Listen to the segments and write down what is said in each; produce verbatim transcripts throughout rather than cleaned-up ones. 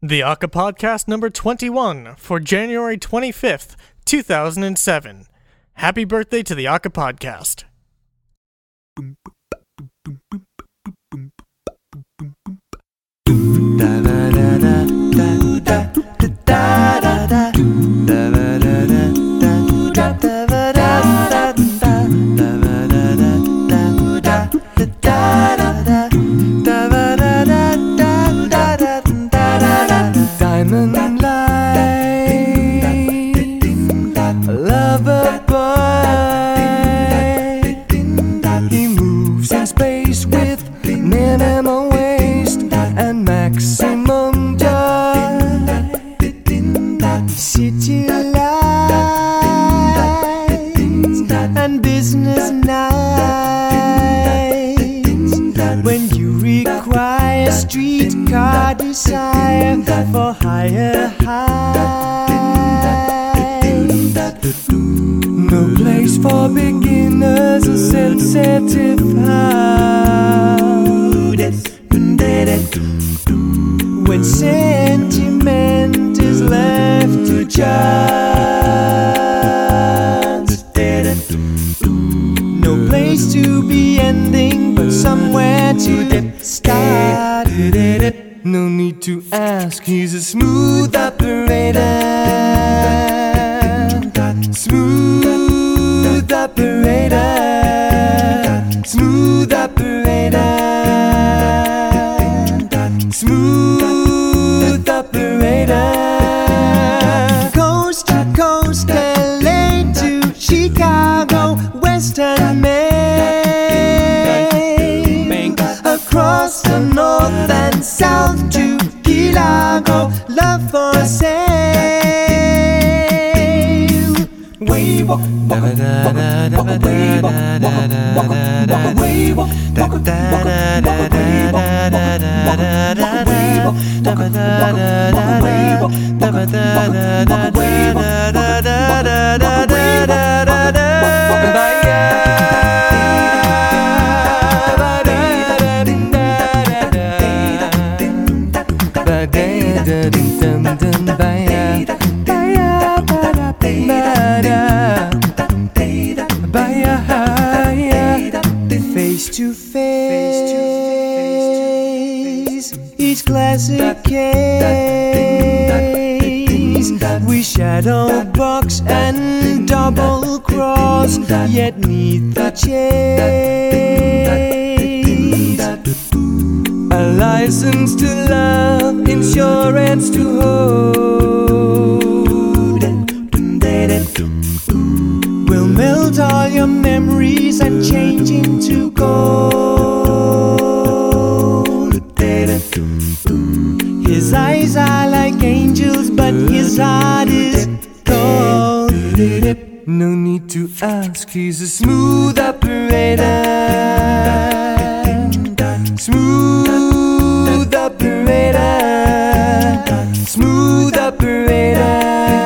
The Aka Podcast number twenty-one for January twenty-fifth, two thousand seven. Happy birthday to the Aka Podcast. Diamond light, lover boy. He moves in space with minimal waste and maximum joy. City lights and business nights. When you require streetcar desire for higher heights. No place for beginners, a sensitive heart. When sentiment is left to chance. No place to be ending, but somewhere to start. No need to ask, he's a smooth operator. Smooth operator. Smooth operator. Smooth operator. Coast to coast, L A to Chicago, Western Maine, across the north and south to Chicago, love for sale. We walk, walk, walk, walk away, walk, walk, walk, walk away, walk, walk, walk, walk away, walk, walk away, walk, walk, walk away, walk, walk, walk away, walk, walk, walk away, face to face, each classic case, we shadow box and double cross, yet neither chase. A license to love, insurance to hold, will melt all your memories and change into gold. His eyes are like angels, but his heart is cold. No need to ask, he's a smooth operator. Smooth operator. Smooth operator.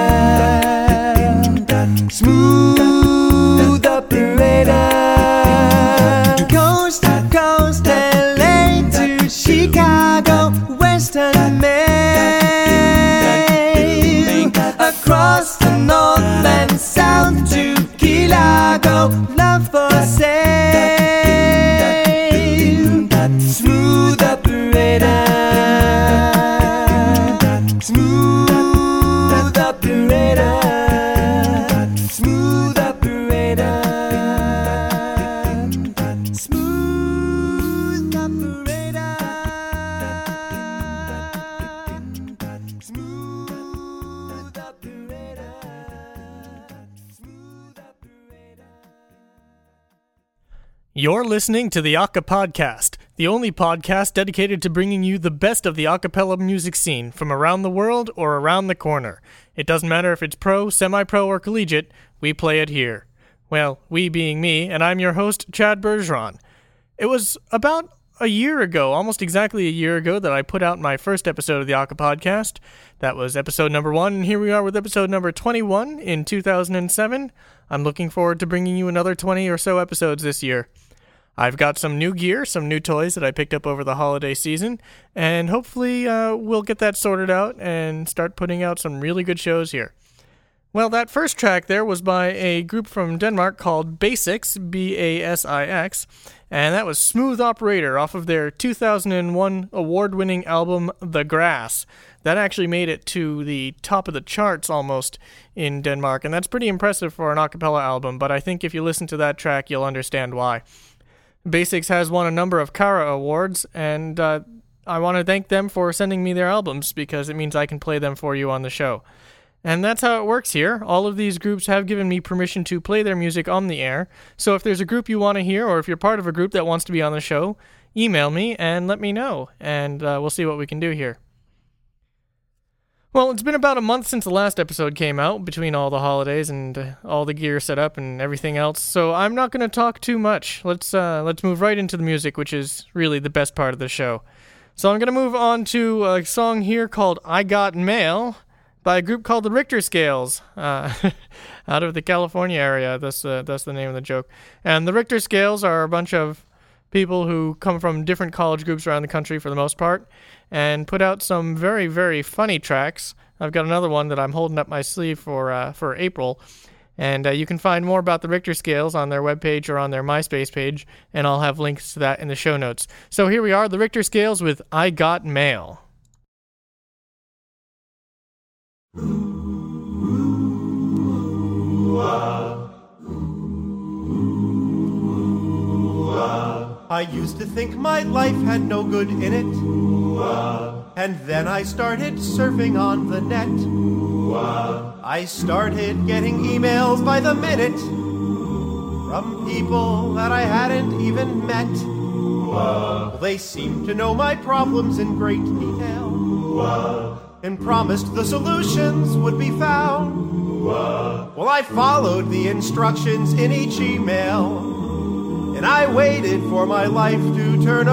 Smooth operator. Coast to coast, L A to Chicago, Western Maine, across the north and south to Chicago, love for sale. Smooth operator. Smooth operator. Smooth operator. Smooth operator. Smooth operator. Smooth operator. You're listening to the Aka Podcast, the only podcast dedicated to bringing you the best of the a cappella music scene from around the world or around the corner. It doesn't matter if it's pro, semi-pro, or collegiate, we play it here. Well, we being me, and I'm your host, Chad Bergeron. It was about a year ago, almost exactly a year ago, that I put out my first episode of the Aka Podcast. That was episode number one, and here we are with episode number twenty-one in two thousand seven. I'm looking forward to bringing you another twenty or so episodes this year. I've got some new gear, some new toys that I picked up over the holiday season, and hopefully uh, we'll get that sorted out and start putting out some really good shows here. Well, that first track there was by a group from Denmark called Basix, B A S I X, and that was Smooth Operator off of their two thousand one award-winning album, The Grass. That actually made it to the top of the charts almost in Denmark, and that's pretty impressive for an a cappella album, but I think if you listen to that track, you'll understand why. Basix has won a number of Kara awards, and uh, I want to thank them for sending me their albums, because it means I can play them for you on the show. And that's how it works here. All of these groups have given me permission to play their music on the air, so if there's a group you want to hear, or if you're part of a group that wants to be on the show, email me and let me know, and uh, we'll see what we can do here. Well, it's been about a month since the last episode came out, between all the holidays and uh, all the gear set up and everything else, so I'm not going to talk too much. Let's uh, let's move right into the music, which is really the best part of the show. So I'm going to move on to a song here called I Got Mail, by a group called the Richter Scales, uh, out of the California area. That's, uh, that's the name of the joke. And the Richter Scales are a bunch of people who come from different college groups around the country for the most part, and put out some very, very funny tracks. I've got another one that I'm holding up my sleeve for uh, for April, and uh, you can find more about the Richter Scales on their webpage or on their MySpace page, and I'll have links to that in the show notes. So here we are, the Richter Scales with I Got Mail. I used to think my life had no good in it, and then I started surfing on the net. I started getting emails by the minute from people that I hadn't even met. They seemed to know my problems in great detail and promised the solutions would be found. Well, I followed the instructions in each email, and I waited for my life to turn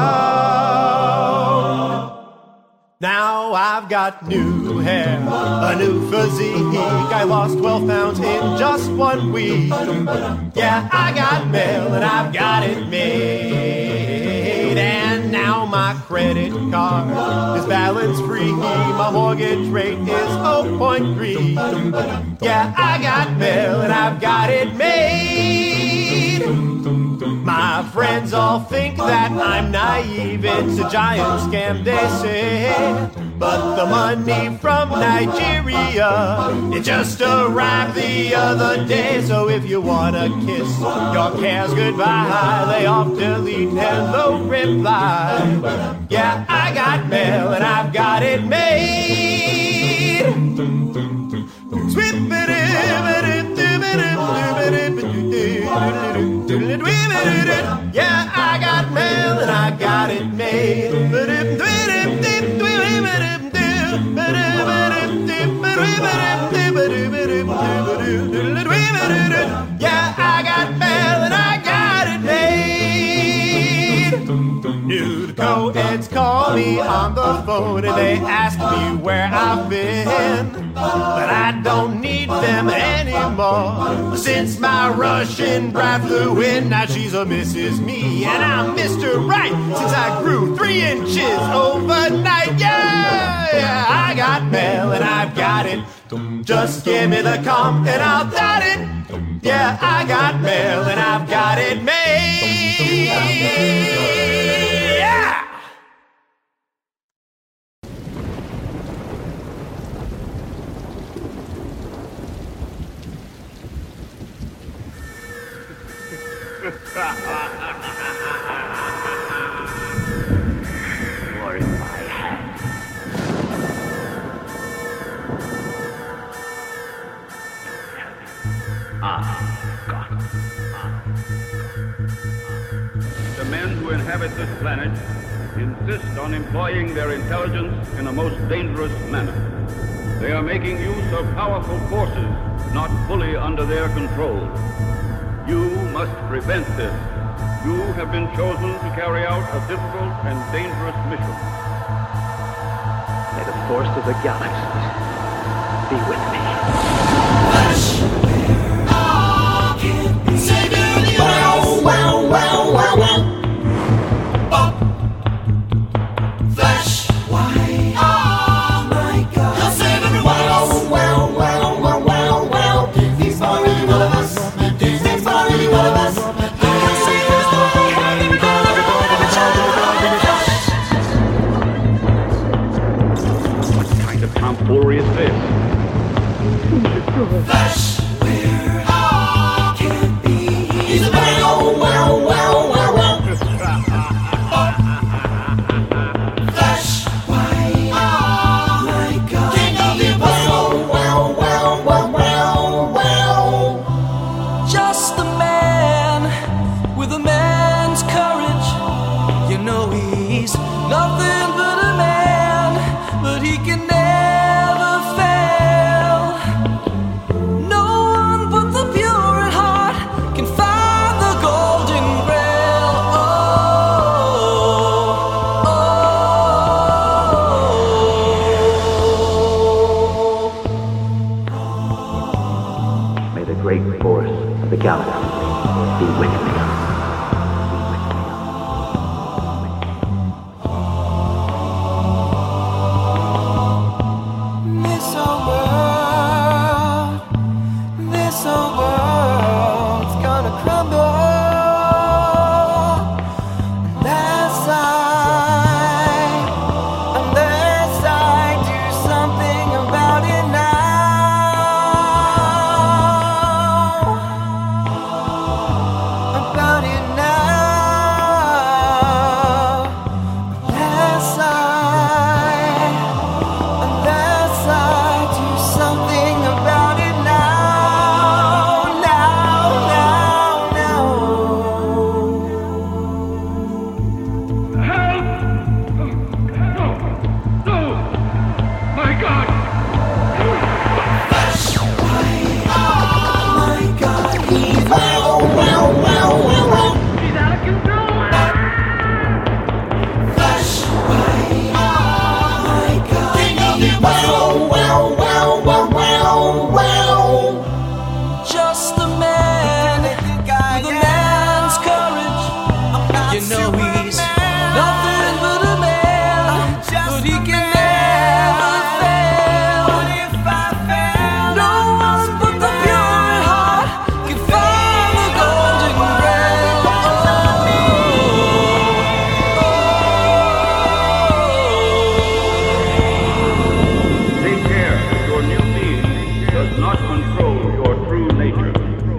around. Now I've got new hair, a new physique. I lost twelve pounds in just one week. Yeah, I got mail and I've got it made. And now my credit card is balance free. My mortgage rate is zero point three. Yeah, I got mail and I've got it made. My friends all think that I'm naive. It's a giant scam, they say. But the money from Nigeria, it just arrived the other day. So if you wanna kiss your cares goodbye, lay off, delete, hello, reply. Yeah, I got mail and I've got it made. Yeah, I got mail and I got it made. Yeah, I got mail and I got it made. Nude co-eds call me on the phone and they ask me where I've been, but I don't need them anymore. Since my Russian bride flew in, now she's a Missus Me and I'm Mister Right. Since I grew three inches overnight, yeah, yeah, I got mail and I've got it. Just give me the comp and I'll dot it. Yeah, I got mail and I've got it made. Yeah! You're in my hands. Ah, God. Ah. The men who inhabit this planet insist on employing their intelligence in a most dangerous manner. They are making use of powerful forces not fully under their control. You must prevent this. You have been chosen to carry out a difficult and dangerous mission. May the force of the galaxies be with me. Wow, wow, wow. wow, wow. Bop. Flash. Why? Oh my God. He'll save everyone else. Wow, wow, wow, wow, wow. He's for any one of us. He's for any one of us. He'll save us all. What kind of tomfoolery is this? Flash. Where I can't be. He's a wow, wow, wow, wow, wow. Flash. Why? Oh my God. King of the wow, wow, wow, wow, wow, wow. Just a man with a man's courage. You know he's nothing but a man, but he can never fail. No one but the pure at heart can find the golden grail. Oh, May the great force of the galaxy be with me. this old world, this old world's gonna crumble unless I, unless I do something about it now, about it now, unless I. Unless I do something about it now, now, now, now. Help! No! No! My God! Oh my God. He's wow, wow, wow, wow, wow. He's out of control! Flash. Oh my God. King of the wow, wow, wow, wow, wow, wow. Just a man with a man's courage. You know he's nothing but a man, but he can never fail. No one but the pure at heart can find the golden grail. Take care that your new being does not control your true nature.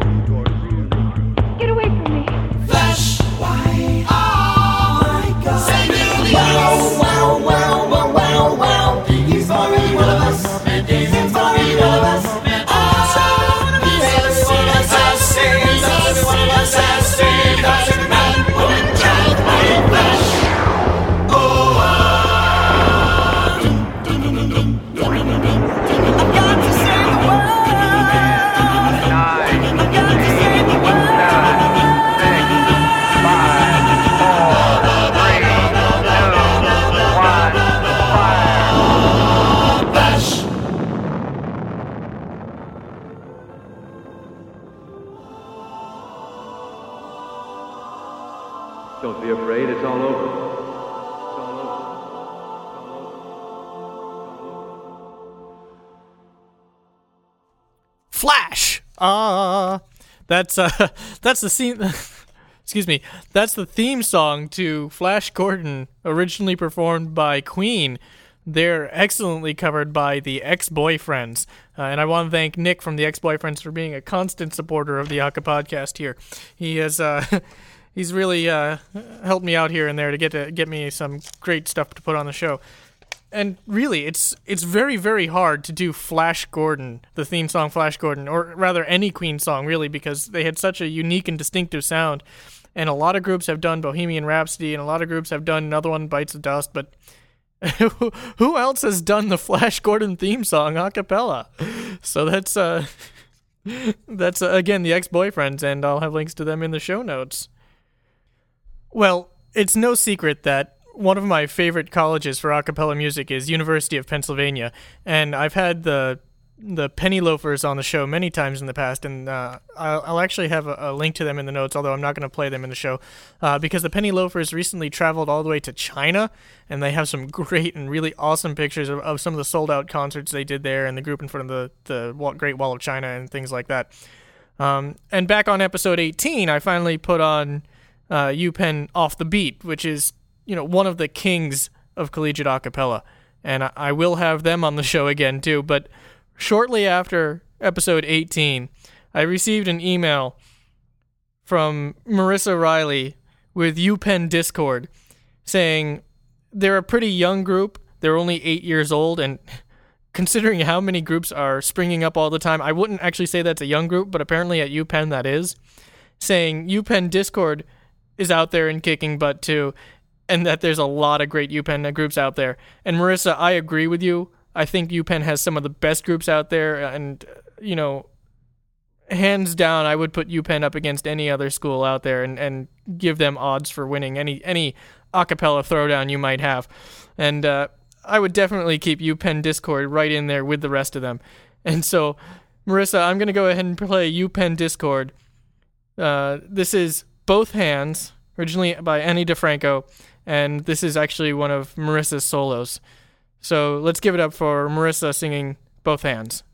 Get away from me. Flash. Why? Oh my God. Save me. Wow, wow, wow, wow, wow, wow. He's for any one of us. He's for any one of us. Oh, he's every one of us has saved us. Every one of us has saved us. Every man, woman, child, boy, and flash. Oh, ah. I've got to save the world. Nine, I've got to save the world. six, five, four, three, two, one, fire! Flash. Don't be afraid, it's all over. It's all over. Flash. Ah, that's uh, that's the scene. Excuse me. That's the theme song to Flash Gordon, originally performed by Queen. They're excellently covered by the Ex-Boyfriends, uh, and I want to thank Nick from the Ex-Boyfriends for being a constant supporter of the Aka podcast here. He has uh, he's really uh, helped me out here and there to get to get me some great stuff to put on the show. And really, it's it's very, very hard to do Flash Gordon, the theme song Flash Gordon, or rather any Queen song, really, because they had such a unique and distinctive sound. And a lot of groups have done Bohemian Rhapsody, and a lot of groups have done another one, Bites of Dust, but who else has done the Flash Gordon theme song a cappella? So that's, uh, that's uh, again, the Ex-Boyfriends, and I'll have links to them in the show notes. Well, it's no secret that one of my favorite colleges for a cappella music is University of Pennsylvania, and I've had the the Penny Loafers on the show many times in the past, and uh, I'll, I'll actually have a, a link to them in the notes, although I'm not going to play them in the show, uh, because the Penny Loafers recently traveled all the way to China, and they have some great and really awesome pictures of, of some of the sold-out concerts they did there, and the group in front of the, the Wall, Great Wall of China and things like that. Um, and back on episode eighteen, I finally put on uh, UPenn Off the Beat, which is, you know, one of the kings of collegiate a cappella, and I, I will have them on the show again too, but shortly after episode eighteen, I received an email from Marissa Riley with UPenn Discord saying they're a pretty young group. They're only eight years old, and considering how many groups are springing up all the time, I wouldn't actually say that's a young group, but apparently at UPenn that is. Saying UPenn Discord is out there and kicking butt too, and that there's a lot of great UPenn groups out there. And Marissa, I agree with you. I think UPenn has some of the best groups out there, and, you know, hands down, I would put UPenn up against any other school out there and, and give them odds for winning any any a cappella throwdown you might have. And uh, I would definitely keep UPenn Discord right in there with the rest of them. And so, Marissa, I'm going to go ahead and play UPenn Discord. Uh, this is Both Hands, originally by Annie DeFranco, and this is actually one of Marissa's solos. So let's give it up for Marissa singing Both Hands.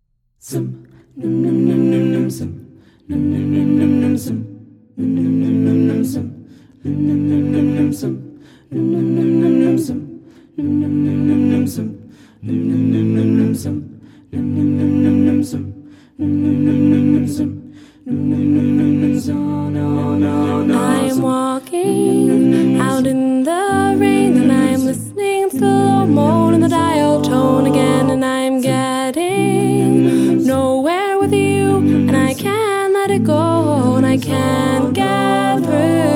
I'm walking out in the rain, and I'm listening to the moan in the dial tone again, and I'm getting nowhere with you, and I can't let it go, and I can't get through.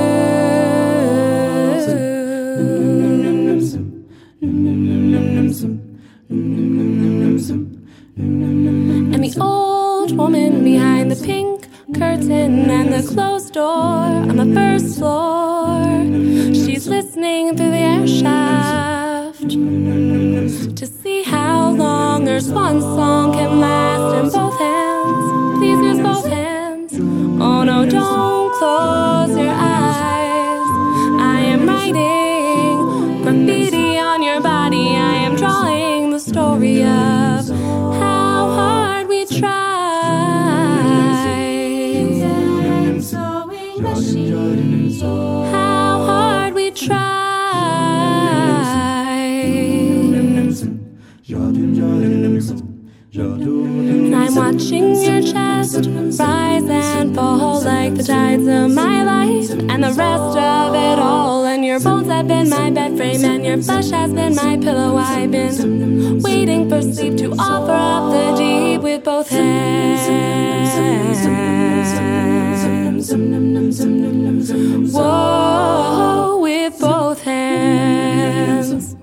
And the old woman behind the pink curtain and the closed door on the first floor, she's listening through the air shaft to see how long her swan song can last. And both hands, please use both hands. Oh no, don't close your eyes. I am writing graffiti on your body. I am drawing the story of how hard we try. How hard we try. And I'm watching your chest rise and fall like the tides of my life and the rest of it all. And your bones have been my bed frame and your flesh has been my pillow. I've been waiting for sleep to offer up the deep with both hands. Whoa, with both hands.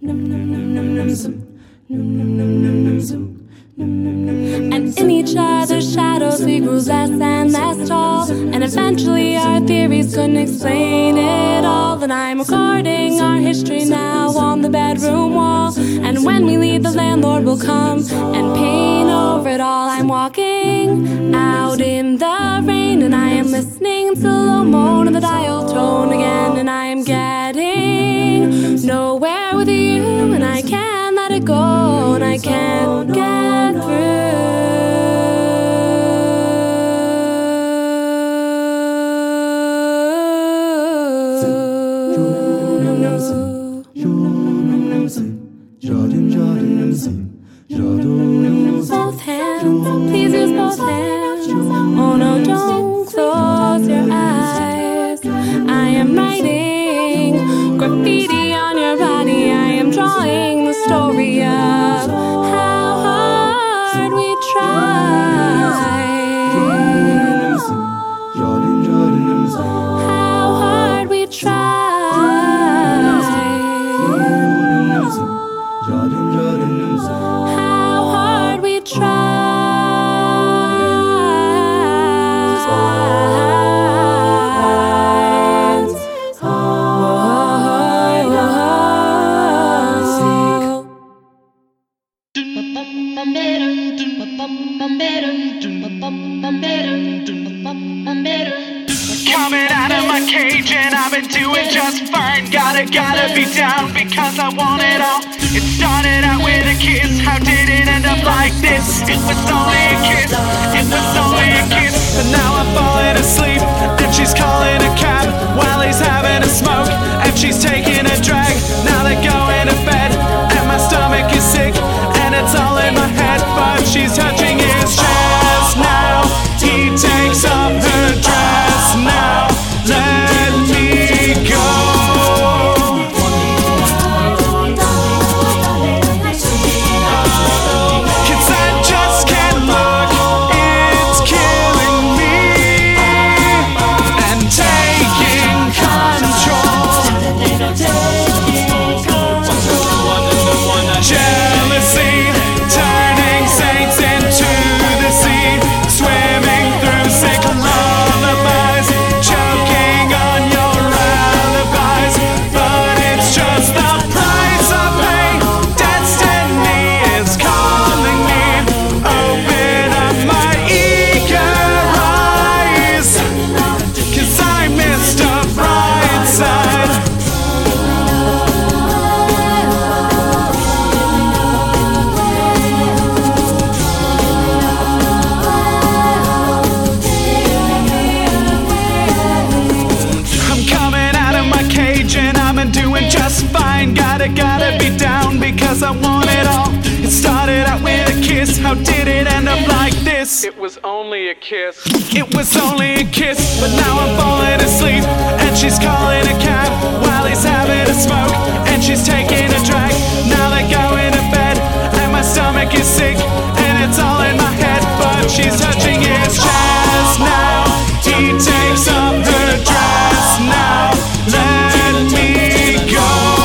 And in each other's shadows we grew less and less tall, and eventually our theories couldn't explain it all. And I'm recording our history now on the bedroom wall, and when we leave the landlord will come and paint over it all. I'm walking out in the rain, and I am listening to the moan of the dial tone again, and I am getting nowhere with you, and I can't let it go, and I can't get through. Both hands, please use both hands. Oh no, don't close your eyes. I am writing graffiti on your body. I am drawing the story of how hard we try. How hard we try. How hard we try. Coming out of my cage and I've been doing just fine. Gotta, gotta be down because I want it all. It started out with a kiss, how did it end up like this? It was only a kiss, it was only a kiss. But now I'm falling asleep and she's calling a cab while he's having a smoke and she's taking a drag. Now they're going to bed and my stomach is sick and it's all in my head, but she's touching his chest now. He takes off her dress now. Let me go. Gotta be down because I want it all. It started out with a kiss, how did it end up like this? It was only a kiss. It was only a kiss, but now I'm falling asleep and she's calling a cab while he's having a smoke and she's taking a drag. Now they're going to bed and my stomach is sick and it's all in my head, but she's touching his chest now. He takes off her dress now. Let me go.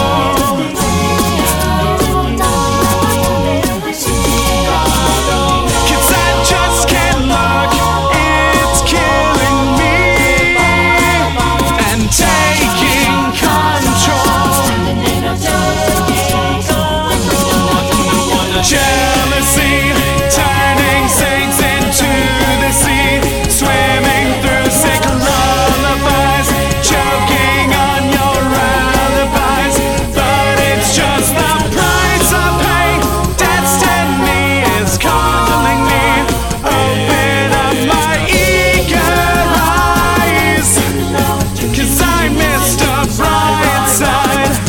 Jealousy turning saints into the sea, swimming through sick lullabies, choking on your alibis. But it's just the price I pay. Destiny is calling me. Open up my eager eyes, 'cause I missed a bright side.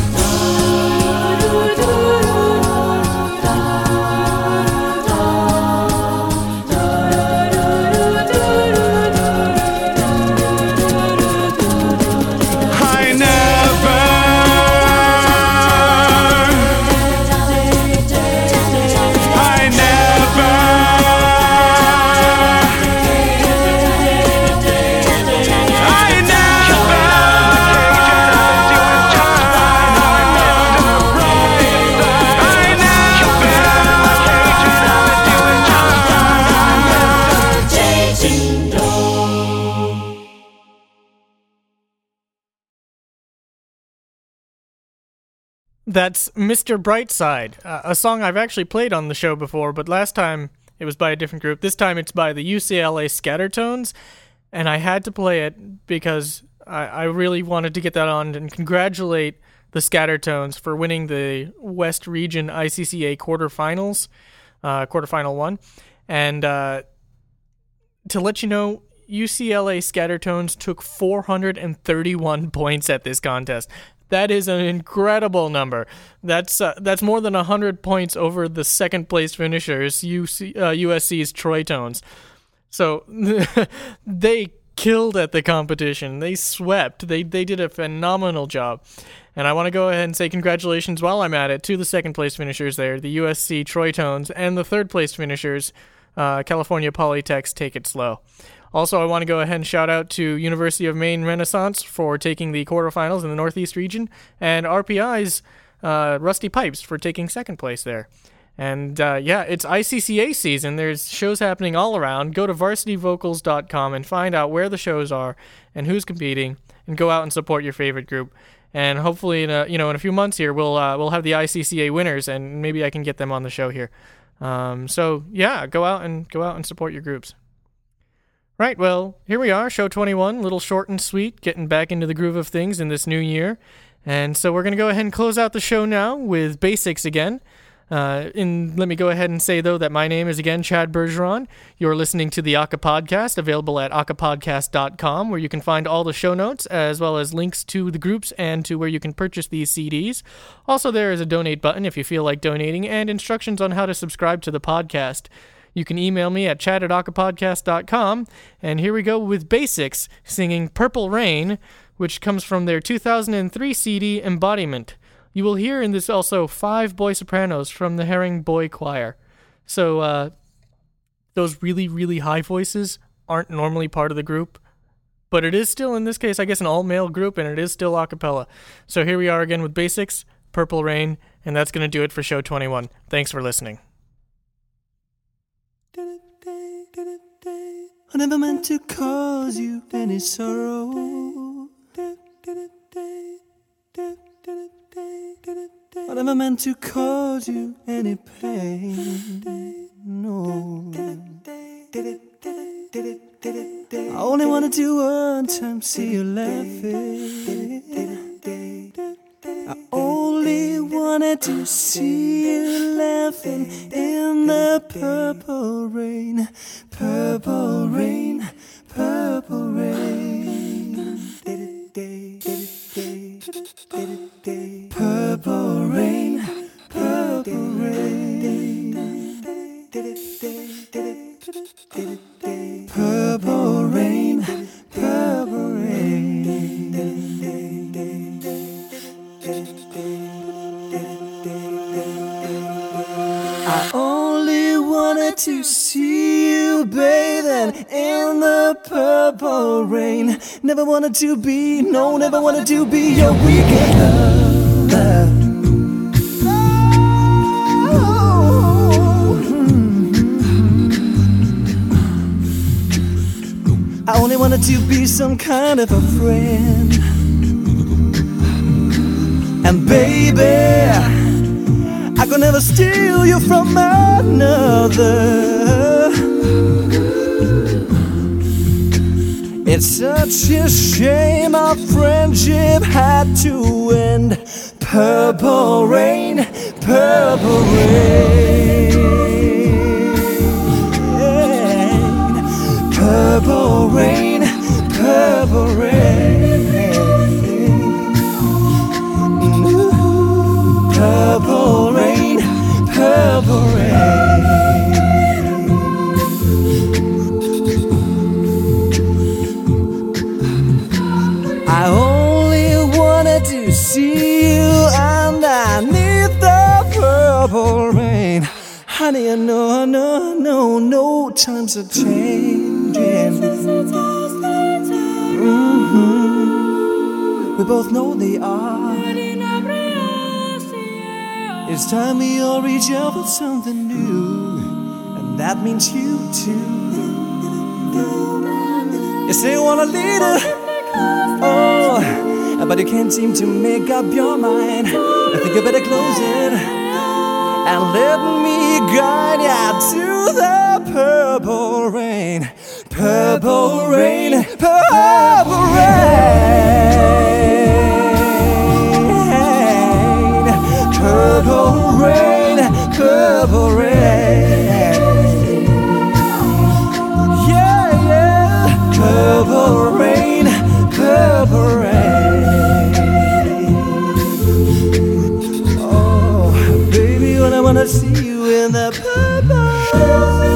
That's Mister Brightside, uh, a song I've actually played on the show before, but last time it was by a different group. This time it's by the U C L A Scattertones, and I had to play it because I, I really wanted to get that on and congratulate the Scattertones for winning the West Region I C C A quarterfinals, uh, quarterfinal one. And uh, to let you know, U C L A Scattertones took four hundred thirty-one points at this contest. That is an incredible number. That's uh, that's more than one hundred points over the second place finishers, U C, uh, U S C's Troy Tones. So they killed at the competition. They swept. They they did a phenomenal job. And I want to go ahead and say congratulations while I'm at it to the second place finishers there, the U S C Troy Tones, and the third place finishers, uh, California Polytech's Take It Slow. Also, I want to go ahead and shout out to University of Maine Renaissance for taking the quarterfinals in the Northeast region, and R P I's uh, Rusty Pipes for taking second place there. And uh, yeah, it's I C C A season. There's shows happening all around. Go to varsity vocals dot com and find out where the shows are and who's competing, and go out and support your favorite group. And hopefully, in a, you know, in a few months here, we'll uh, we'll have the I C C A winners, and maybe I can get them on the show here. Um, so yeah, go out and go out and support your groups. Right, well, here we are, show twenty-one, a little short and sweet, getting back into the groove of things in this new year. And so we're going to go ahead and close out the show now with Basics again. Uh, and let me go ahead and say, though, that my name is, again, Chad Bergeron. You're listening to the Aka Podcast, available at aka podcast dot com, where you can find all the show notes, as well as links to the groups and to where you can purchase these C Ds. Also, there is a donate button if you feel like donating, and instructions on how to subscribe to the podcast. You can email me at chad at aka podcast dot com. And here we go with Basics, singing Purple Rain, which comes from their two thousand three C D, Embodiment. You will hear in this also five boy sopranos from the Herring Boy Choir. So uh, those really, really high voices aren't normally part of the group, but it is still, in this case, I guess, an all-male group, and it is still a cappella. So here we are again with Basics, Purple Rain, and that's going to do it for show twenty-one. Thanks for listening. I never meant to cause you any sorrow. I never meant to cause you any pain. No. I only wanted to one time see you laughing. I only wanted to see you laughing in the purple rain, purple rain, purple rain. Purple rain, purple rain. Purple rain, purple rain. I only wanted to see you bathing in the purple rain. Never wanted to be, no, never wanted to be your weekend love. I only wanted to be some kind of a friend. And baby, I could never steal you from another. It's such a shame our friendship had to end. Purple rain, purple rain. Purple rain, purple rain. Purple rain, purple rain. I only wanted to see you underneath the purple rain. Honey, I know, I know, I know, no times are changing. Mm-hmm. We both know they are. It's time we all reach out for something new, and that means you too. You say you want a leader, oh, but you can't seem to make up your mind. I think you better close it and let me guide you to the purple rain, purple rain, purple rain. Purple rain, purple rain. Yeah, yeah. Purple rain, purple rain. Oh, baby, when I wanna see you in the purple.